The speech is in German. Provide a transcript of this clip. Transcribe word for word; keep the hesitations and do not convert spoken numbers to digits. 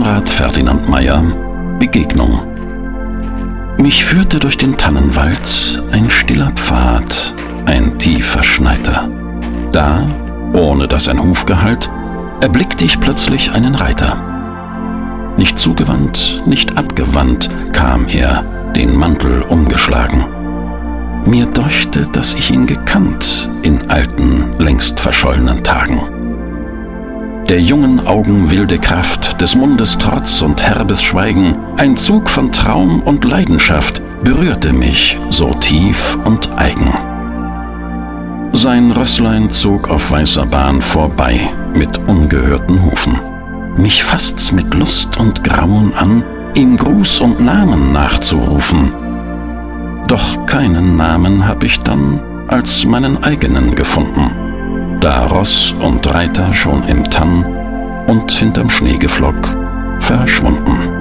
Konrad Ferdinand Meyer: Begegnung. Mich führte durch den Tannenwald ein stiller Pfad, ein tief verschneiter. Da, ohne dass ein Huf gehallt, erblickte ich plötzlich einen Reiter. Nicht zugewandt, nicht abgewandt kam er, den Mantel umgeschlagen. Mir däuchte, dass ich ihn gekannt in alten, längst verschollenen Tagen. Der jungen Augen wilde Kraft, des Mundes Trotz und herbes Schweigen, ein Zug von Traum und Leidenschaft berührte mich so tief und eigen. Sein Rösslein zog auf weißer Bahn vorbei mit ungehörten Hufen. Mich fasst's mit Lust und Grauen an, ihm Gruß und Namen nachzurufen. Doch keinen Namen hab ich dann als meinen eigenen gefunden, da Ross und Reiter schon im Tann und hinterm Schneegeflock verschwunden.